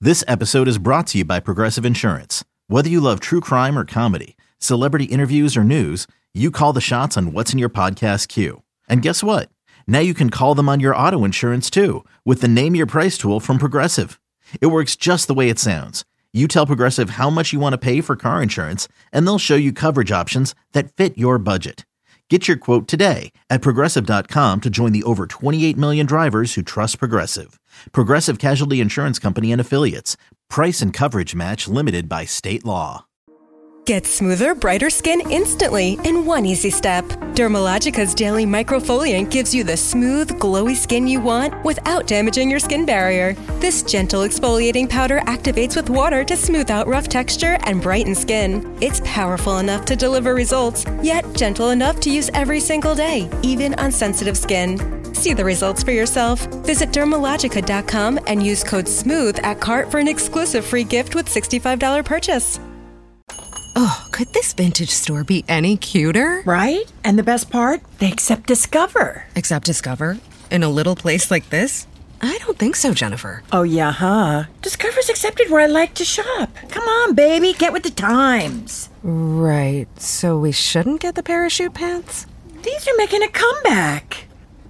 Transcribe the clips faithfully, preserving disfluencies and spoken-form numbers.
This episode is brought to you by Progressive Insurance. Whether you love true crime or comedy, celebrity interviews or news, you call the shots on what's in your podcast queue. And guess what? Now you can call them on your auto insurance too with the Name Your Price tool from Progressive. It works just the way it sounds. You tell Progressive how much you want to pay for car insurance, and they'll show you coverage options that fit your budget. Get your quote today at Progressive dot com to join the over twenty-eight million drivers who trust Progressive. Progressive Casualty Insurance Company and Affiliates. Price and coverage match limited by state law. Get smoother, brighter skin instantly in one easy step. Dermalogica's Daily Microfoliant gives you the smooth, glowy skin you want without damaging your skin barrier. This gentle exfoliating powder activates with water to smooth out rough texture and brighten skin. It's powerful enough to deliver results, yet gentle enough to use every single day, even on sensitive skin. See the results for yourself. Visit Dermalogica dot com and use code SMOOTH at cart for an exclusive free gift with sixty-five dollars purchase. Oh, could this vintage store be any cuter? Right? And the best part? They accept Discover. Accept Discover? In a little place like this? I don't think so, Jennifer. Oh, yeah, huh? Discover's accepted where I like to shop. Come on, baby, get with the times. Right, so we shouldn't get the parachute pants? These are making a comeback.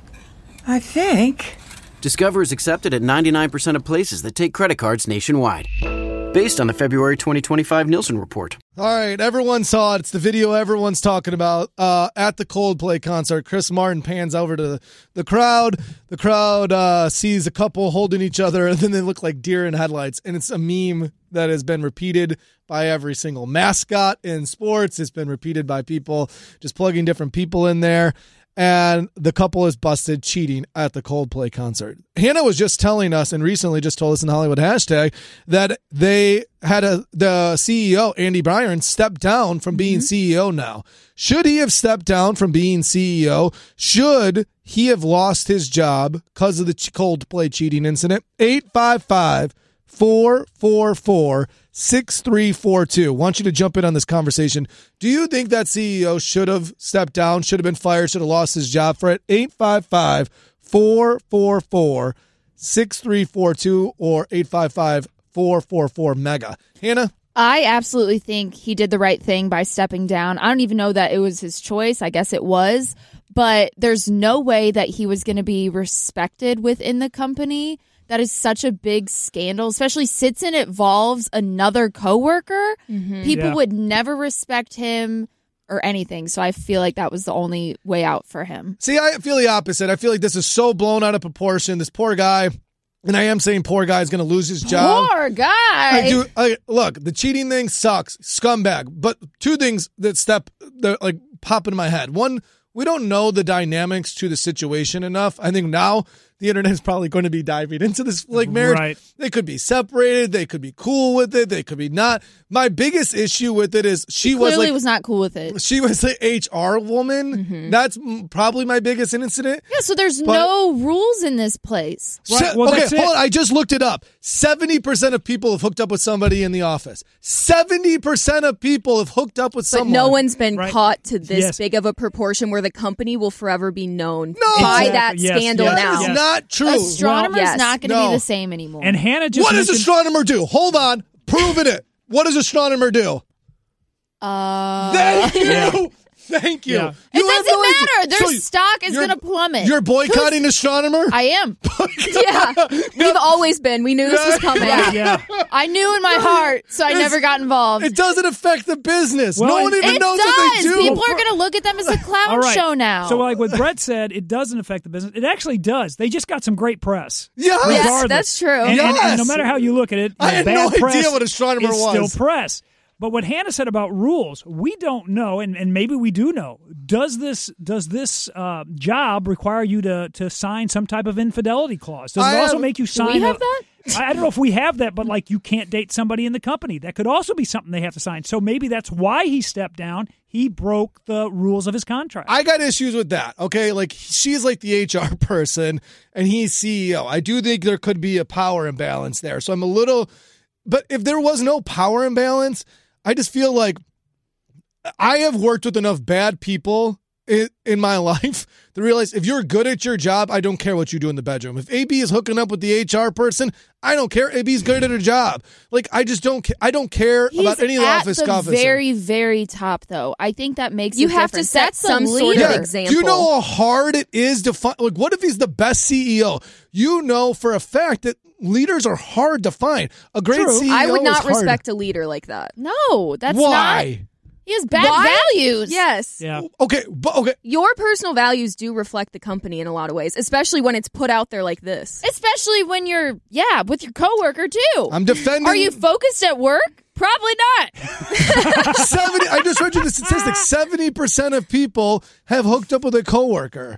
I think. Discover is accepted at ninety-nine percent of places that take credit cards nationwide. Based on the February twenty twenty-five Nielsen report. All right, everyone saw it. It's the video everyone's talking about. Uh, at the Coldplay concert, Chris Martin pans over to the, the crowd. The crowd uh, sees a couple holding each other, and then they look like deer in headlights. And it's a meme that has been repeated by every single mascot in sports. It's been repeated by people just plugging different people in there. And the couple is busted cheating at the Coldplay concert. Hannah was just telling us, and recently just told us in Hollywood Hashtag, that they had a the C E O, Andy Byron, step down from being mm-hmm. C E O now. Should he have stepped down from being C E O? Should he have lost his job because of the Coldplay cheating incident? eight five five, four four four, six three four two. Want you to jump in on this conversation. Do you think that C E O should have stepped down, should have been fired, should have lost his job for it? eight five five, four four four, six three four two or eight five five, four four four, MEGA. Hannah? I absolutely think he did the right thing by stepping down. I don't even know that it was his choice. I guess it was. But there's no way that he was going to be respected within the company. That is such a big scandal, especially since it involves another coworker. Mm-hmm. People yeah. would never respect him or anything. So I feel like that was the only way out for him. See, I feel the opposite. I feel like this is so blown out of proportion. This poor guy, and I am saying poor guy is going to lose his job. Poor guy. I do. I, look, the cheating thing sucks. Scumbag. But two things that step, that like pop into my head. One, we don't know the dynamics to the situation enough. I think now the internet is probably going to be diving into this like marriage. Right. They could be separated. They could be cool with it. They could be not. My biggest issue with it is she he was clearly like, was not cool with it. She was the H R woman. Mm-hmm. That's probably my biggest incident. Yeah, so there's but, no rules in this place. Right. Well, okay, hold on. I just looked it up. seventy percent of people have hooked up with somebody in the office. seventy percent of people have hooked up with but someone. But no one's been right. caught to this yes. big of a proportion where the company will forever be known no. by exactly. that yes. scandal yes. now. That is not true. Astronomer's well, yes. not going to no. be the same anymore. And Hannah just What mentioned- does astronomer do? Hold on. Proving it. What does astronomer do? Uh, Thank you. Yeah. Thank you. Yeah. It you doesn't no matter. Their so stock is going to plummet. You're boycotting astronomer? I am. yeah. We've always been. We knew this was coming. Yeah. yeah. I knew in my heart, so I It's, never got involved. It doesn't affect the business. Well, no one even it knows does. what they do. People are going to look at them as a clown All right. show now. So like what Brett said, it doesn't affect the business. It actually does. They just got some great press. Yes. Yes, Regardless. that's true. And, and- Yes. and no matter how you look at it, I had bad no press idea what astronomer is was. still press. But what Hannah said about rules, we don't know, and, and maybe we do know. Does this does this uh, job require you to to sign some type of infidelity clause? Does I it also have, make you sign? Do we have a, that? I, I don't know if we have that, but like you can't date somebody in the company. That could also be something they have to sign. So maybe that's why he stepped down. He broke the rules of his contract. I got issues with that. Okay, like she's like the H R person, and he's C E O. I do think there could be a power imbalance there. So I'm a little. But if there was no power imbalance, I just feel like I have worked with enough bad people in, in my life to realize if you're good at your job, I don't care what you do in the bedroom. If A B is hooking up with the H R person, I don't care. A B's good at her job. Like, I just don't ca- I don't care He's about any of the at office the officer. very, very top, though. I think that makes You a have to difference. set That's the some sort of leader. Yeah. example. Do you know how hard it is to find? Like, what if he's the best C E O? You know for a fact that leaders are hard to find. A great True. C E O I would is not hard. respect a leader like that. No, that's Why? not. He has bad Why? values. Yes. Yeah. Okay, but okay. Your personal values do reflect the company in a lot of ways, especially when it's put out there like this. Especially when you're, yeah, with your coworker, too. I'm defending. Are you focused at work? Probably not. seventy? I just read you the statistics. Seventy percent of people have hooked up with a coworker.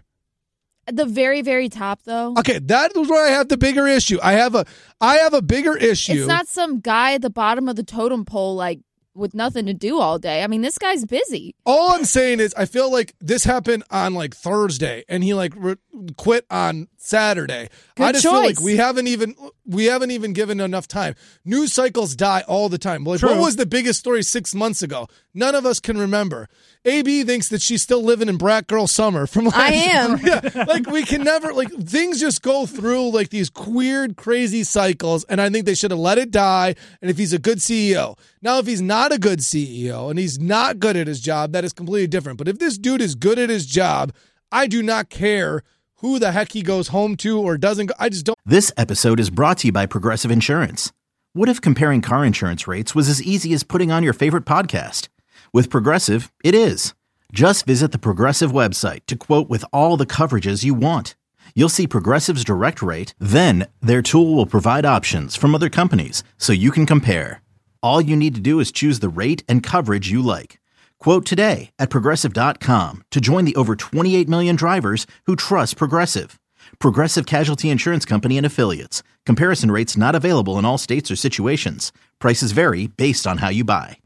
At the very, very top, though. Okay, that is where I have the bigger issue. I have a, I have a bigger issue. It's not some guy at the bottom of the totem pole, like, with nothing to do all day. I mean, this guy's busy. All I'm saying is, I feel like this happened on like Thursday, and he like re- quit on Saturday. Good I just choice. feel like we haven't even we haven't even given enough time. News cycles die all the time. Like, what True. was the biggest story six months ago? None of us can remember. A B thinks that she's still living in Brat Girl Summer from last I am. year. Yeah, like we can never like things just go through like these weird, crazy cycles, and I think they should have let it die. And if he's a good C E O, now if he's not a good C E O and he's not good at his job, that is completely different. But if this dude is good at his job, I do not care who the heck he goes home to or doesn't go. I just don't. This episode is brought to you by Progressive Insurance. What if comparing car insurance rates was as easy as putting on your favorite podcast? With Progressive, it is. Just visit the Progressive website to quote with all the coverages you want. You'll see Progressive's direct rate, then their tool will provide options from other companies so you can compare. All you need to do is choose the rate and coverage you like. Quote today at Progressive dot com to join the over twenty-eight million drivers who trust Progressive. Progressive Casualty Insurance Company and Affiliates. Comparison rates not available in all states or situations. Prices vary based on how you buy.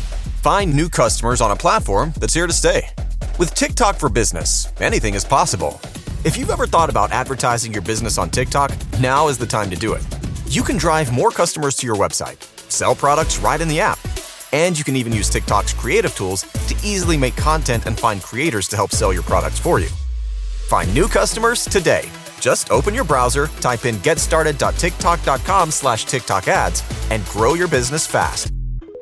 Find new customers on a platform that's here to stay. With TikTok for Business, anything is possible. If you've ever thought about advertising your business on TikTok, now is the time to do it. You can drive more customers to your website, sell products right in the app, and you can even use TikTok's creative tools to easily make content and find creators to help sell your products for you. Find new customers today. Just open your browser, type in getstarted.tiktok.com slash TikTok ads, and grow your business fast.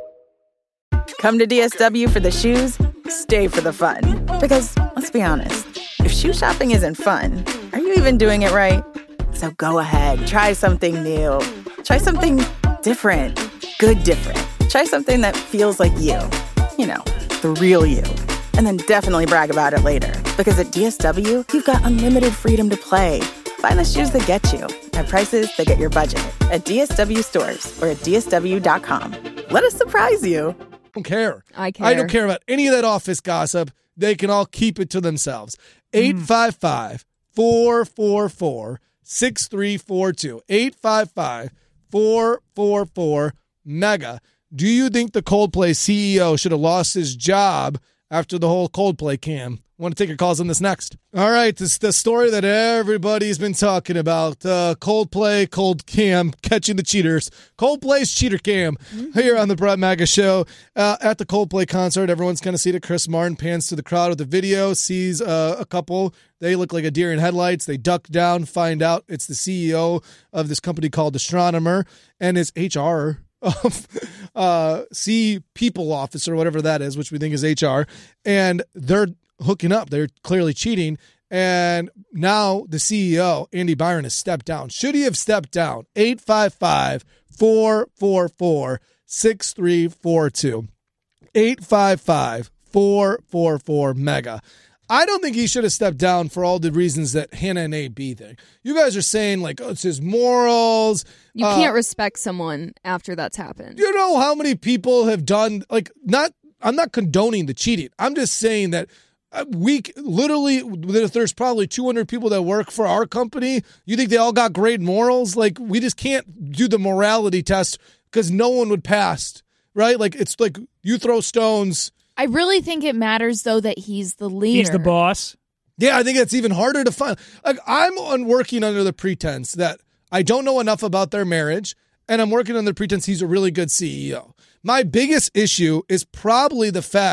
Come to D S W for the shoes, stay for the fun. Because, let's be honest, if shoe shopping isn't fun, are you even doing it right? So go ahead, try something new. Try something different. Good different. Try something that feels like you. You know, the real you. And then definitely brag about it later. Because at D S W, you've got unlimited freedom to play. Find the shoes that get you at prices that get your budget at D S W stores or at D S W dot com. Let us surprise you. I don't care. I care. I don't care about any of that office gossip. They can all keep it to themselves. eight five five, four four four, six three four two. eight five five, four four four, MEGA. Do you think the Coldplay C E O should have lost his job after the whole Coldplay cam? I want to take your calls on this next. All right, this is the story that everybody's been talking about. Uh, Coldplay, Cold Cam, catching the cheaters. Coldplay's cheater cam here on the Brett Maga Show. Uh, at the Coldplay concert, everyone's going to see it. Chris Martin pans to the crowd with the video, sees uh, a couple. They look like a deer in headlights. They duck down, find out it's the C E O of this company called Astronomer and his H R of uh, C people officer, whatever that is, which we think is H R. And they're hooking up. They're clearly cheating. And now the C E O, Andy Byron, has stepped down. Should he have stepped down? eight five five, four four four, six three four two. eight five five, four four four, MEGA. I don't think he should have stepped down for all the reasons that Hannah and A B think. You guys are saying, like, oh, it's his morals. You uh, can't respect someone after that's happened. You know how many people have done, like, not, I'm not condoning the cheating. I'm just saying that we literally, there's probably two hundred people that work for our company. You think they all got great morals? Like, we just can't do the morality test because no one would pass, right? Like, it's like you throw stones. I really think it matters, though, that he's the leader. He's the boss. Yeah, I think it's even harder to find. Like, I'm on working under the pretense that I don't know enough about their marriage, and I'm working under the pretense he's a really good C E O. My biggest issue is probably the fact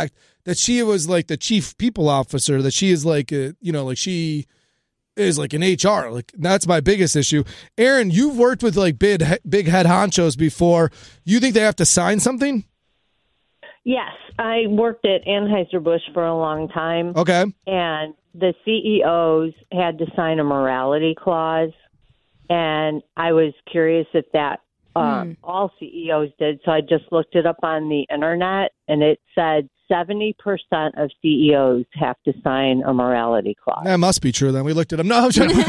that she was like the chief people officer, that she is like, a, you know, like she is like an H R. Like that's my biggest issue. Aaron, you've worked with like big, big head honchos before. You think they have to sign something? Yes, I worked at Anheuser-Busch for a long time. Okay. And the C E Os had to sign a morality clause. And I was curious if that uh, hmm. all C E Os did. So I just looked it up on the internet, and it said seventy percent of C E Os have to sign a morality clause. That must be true then. We looked at them. No, I'm trying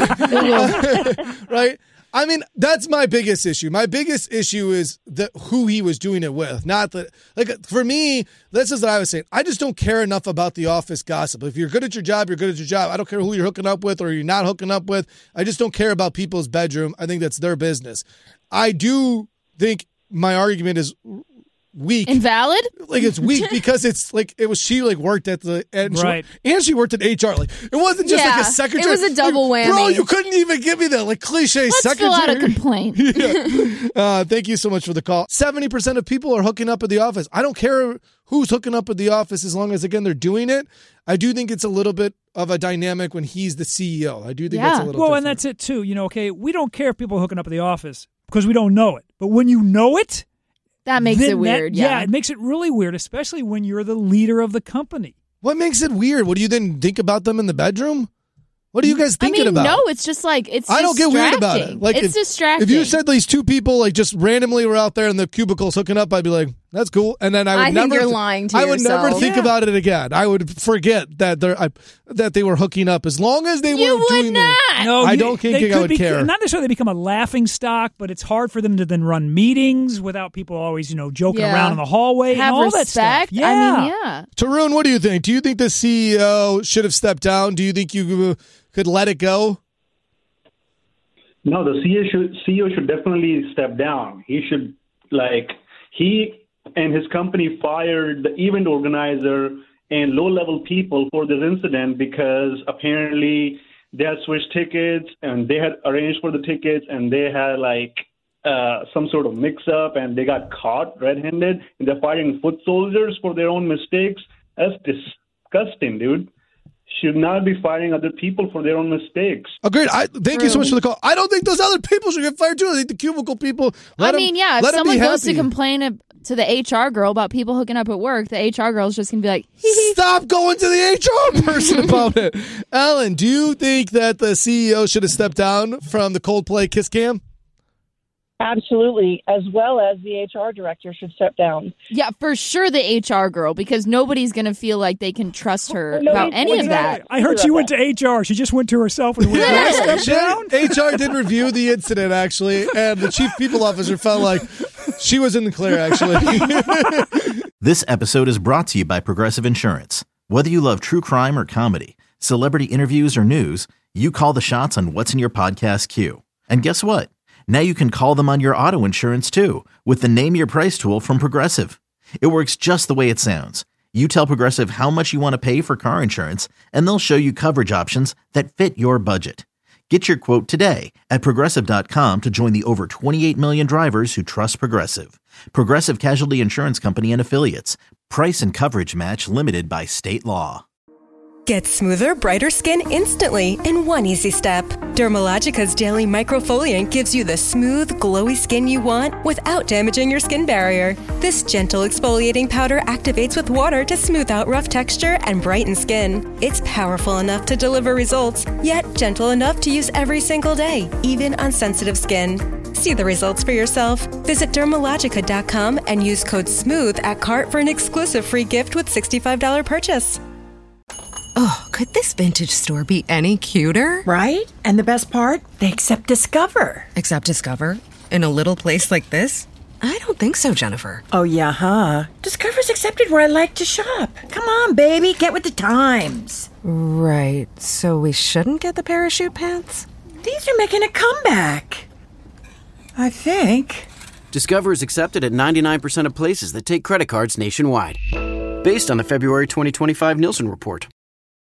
to... Right? I mean, that's my biggest issue. My biggest issue is the, who he was doing it with. Not that, like, for me, this is what I was saying. I just don't care enough about the office gossip. If you're good at your job, you're good at your job. I don't care who you're hooking up with or you're not hooking up with. I just don't care about people's bedroom. I think that's their business. I do think my argument is weak. Invalid? Like it's weak because it's like it was she like worked at the and right. she, and she worked at H R. Like it wasn't just yeah, like a secretary. It was a double like, whammy. Bro, you couldn't even give me that like cliche Let's secretary. fill out a complaint. yeah. uh, thank you so much for the call. seventy percent of people are hooking up at the office. I don't care who's hooking up at the office as long as again they're doing it. I do think it's a little bit of a dynamic when he's the C E O. I do think yeah. that's a little well, different. and that's it too. You know, okay, we don't care if people are hooking up at the office because we don't know it. But when you know it, that makes it weird. That, yeah. yeah, it makes it really weird, especially when you're the leader of the company. What makes it weird? What do you then think about them in the bedroom? What are you guys thinking I mean, about? No, it's just like it's. I don't get weird about it. Like it's if, distracting. If you said these two people like just randomly were out there in the cubicles hooking up, I'd be like, "That's cool," and then I would I never. think you're lying to I would yourself. never think Yeah. about it again. I would forget that they're I, that they were hooking up as long as they You weren't would doing not. that. No, I you- don't think they I could would be, care. Not necessarily become a laughing stock, but it's hard for them to then run meetings without people always, you know, joking Yeah. around in the hallway Have and all respect. that stuff. Yeah. I mean, yeah. Tarun, what do you think? Do you think the C E O should have stepped down? Do you think you could let it go? No, the C E O should, C E O should definitely step down. He should, like, he and his company fired the event organizer and low-level people for this incident because apparently they had switched tickets and they had arranged for the tickets and they had, like, uh, some sort of mix-up and they got caught red-handed and they're firing foot soldiers for their own mistakes. That's disgusting, dude. Should not be firing other people for their own mistakes. Agreed. I thank True. you so much for the call. I don't think those other people should get fired too. I think the cubicle people. Let I mean, them, yeah. If let them someone be goes to happy. complain to the H R girl about people hooking up at work, the H R girl is just gonna be like, Stop going to the H R person about it. Alan, do you think that the C E O should have stepped down from the Coldplay Kiss Cam? Absolutely, as well as the H R director should step down. yeah, for sure the H R girl, because nobody's gonna feel like they can trust her No, about it's- any it's of not- that. I heard she went to H R. She just went to herself and went, "Can I step down?" H R did review the incident, actually, and the chief people officer felt like she was in the clear, actually. This episode is brought to you by Progressive Insurance. Whether you love true crime or comedy, celebrity interviews or news, you call the shots on what's in your podcast queue. And guess what? Now you can call them on your auto insurance too with the Name Your Price tool from Progressive. It works just the way it sounds. You tell Progressive how much you want to pay for car insurance, and they'll show you coverage options that fit your budget. Get your quote today at Progressive dot com to join the over twenty-eight million drivers who trust Progressive. Progressive Casualty Insurance Company and Affiliates. Price and coverage match limited by state law. Get smoother, brighter skin instantly in one easy step. Dermalogica's Daily Microfoliant gives you the smooth, glowy skin you want without damaging your skin barrier. This gentle exfoliating powder activates with water to smooth out rough texture and brighten skin. It's powerful enough to deliver results, yet gentle enough to use every single day, even on sensitive skin. See the results for yourself. Visit Dermalogica dot com and use code SMOOTH at cart for an exclusive free gift with sixty-five dollars purchase. Oh, could this vintage store be any cuter? Right? And the best part? They accept Discover. Accept Discover? In a little place like this? I don't think so, Jennifer. Oh, yeah, huh? Discover's accepted where I like to shop. Come on, baby, get with the times. Right. So we shouldn't get the parachute pants? These are making a comeback. I think. Discover is accepted at ninety-nine percent of places that take credit cards nationwide. Based on the February twenty twenty-five Nielsen report.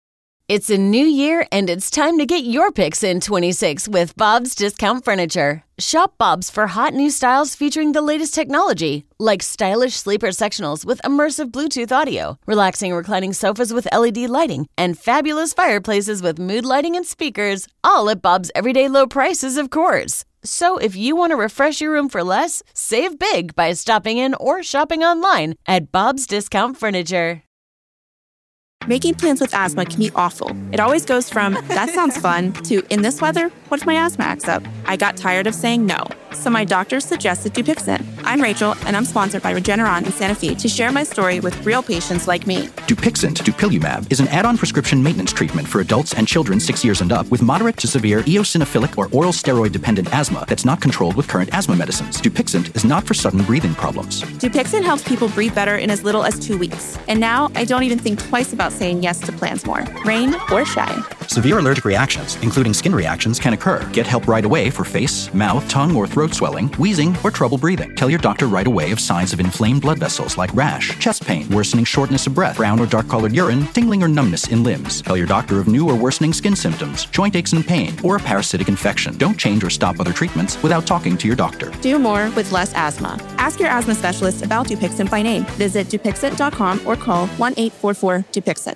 It's a new year, and it's time to get your picks in twenty-six with Bob's Discount Furniture. Shop Bob's for hot new styles featuring the latest technology, like stylish sleeper sectionals with immersive Bluetooth audio, relaxing reclining sofas with L E D lighting, and fabulous fireplaces with mood lighting and speakers, all at Bob's everyday low prices, of course. So if you want to refresh your room for less, save big by stopping in or shopping online at Bob's Discount Furniture. Making plans with asthma can be awful. It always goes from, that sounds fun, to, in this weather, what if my asthma acts up? I got tired of saying no, so my doctor suggested Dupixent. I'm Rachel, and I'm sponsored by Regeneron in Santa Fe to share my story with real patients like me. Dupixent, dupilumab, is an add-on prescription maintenance treatment for adults and children six years and up with moderate to severe eosinophilic or oral steroid-dependent asthma that's not controlled with current asthma medicines. Dupixent is not for sudden breathing problems. Dupixent helps people breathe better in as little as two weeks. And now I don't even think twice about saying yes to plans more, rain or shine. Severe allergic reactions, including skin reactions, can occur. Get help right away for face, mouth, tongue, or throat swelling, wheezing, or trouble breathing. Tell your doctor right away of signs of inflamed blood vessels like rash, chest pain, worsening shortness of breath, brown or dark-colored urine, tingling or numbness in limbs. Tell your doctor of new or worsening skin symptoms, joint aches and pain, or a parasitic infection. Don't change or stop other treatments without talking to your doctor. Do more with less asthma. Ask your asthma specialist about Dupixent by name. Visit Dupixent dot com or call one eight four four Dupixent.